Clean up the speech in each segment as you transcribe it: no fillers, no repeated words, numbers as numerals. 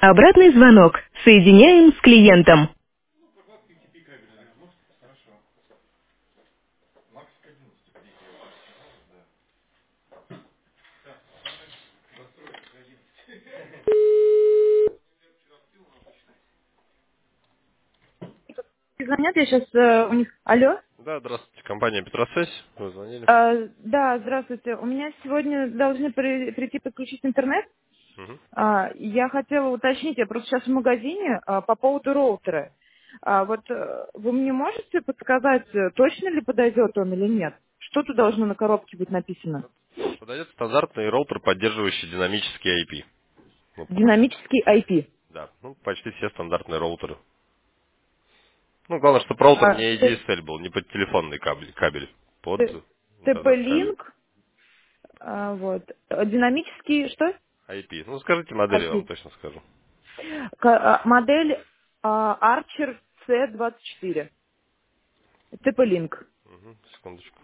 Обратный звонок. Соединяем с клиентом. Звонят, я сейчас у них... Алло? Да, здравствуйте, компания Петросвязь. Вы звонили? Да, здравствуйте. У меня сегодня должны прийти подключить интернет. Мгм. Я хотела уточнить, я просто сейчас в магазине по поводу роутера. Вы мне можете подсказать, точно ли подойдет он или нет? Что тут должно на коробке быть написано? Подойдет стандартный роутер, поддерживающий динамический IP. Ну, Динамический IP. да, ну, почти все стандартные роутеры. Ну, главное, чтобы роутер не ADSL был, не под телефонный кабель под интернет-кабель. TP-Link, Динамический, что? IP. Ну, скажите модель, я вам IP. точно скажу. Модель Archer C24. TP-Link. Угу, секундочку.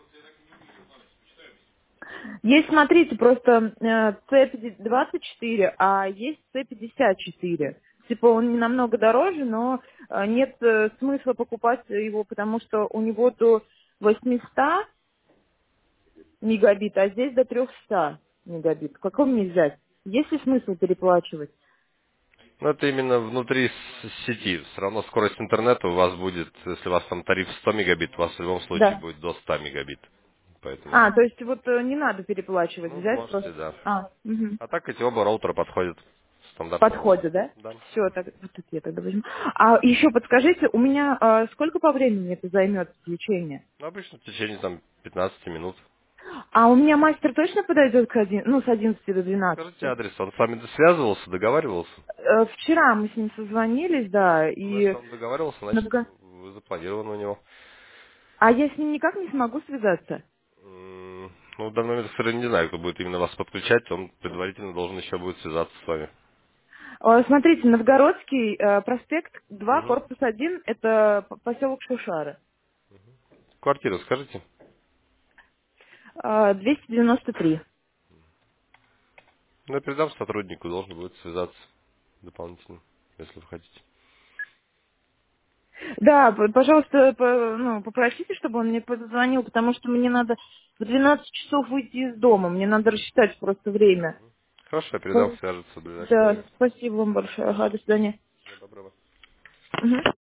Есть, смотрите, просто C24, а есть C54. Типа он не намного дороже, но нет смысла покупать его, потому что у него до 800 мегабит, а здесь до 300 мегабит. Какой мне взять? Есть ли смысл переплачивать? Ну, это именно внутри сети. Все равно скорость интернета у вас будет, если у вас там тариф 100 мегабит, у вас в любом случае Да. будет до 100 мегабит. Поэтому, То есть не надо переплачивать, ну, взять можете, просто. да. Мгм. А так эти оба роутера подходят. Стандартный роутер. Подходит, да? Да. Все, так, вот это я тогда возьму. Еще подскажите, у меня сколько по времени это займет включение? Ну, обычно в течение там 15 минут. У меня мастер точно подойдет с 11 до Скажите 12? адрес. Он с вами связывался, договаривался? Вчера мы с ним созвонились, да, Ну, если и... он договаривался, значит, надо- вы запланированы у него. А я с ним никак не смогу связаться. Ну, в данный момент, к сожалению, не знаю, кто будет именно вас подключать. Он предварительно должен еще будет связаться с вами. Смотрите, Новгородский проспект 2, Угу. корпус 1, это поселок Шушары. Квартиру скажите. 293. Ну, я передам сотруднику, должен будет связаться дополнительно, если вы хотите. Да, пожалуйста, попросите, чтобы он мне позвонил, потому что мне надо в 12 часов выйти из дома. Мне надо рассчитать просто время. Хорошо, я передам, свяжется в ближайшее Да, время. спасибо вам большое. Ага, до свидания. Всего доброго. Мгм.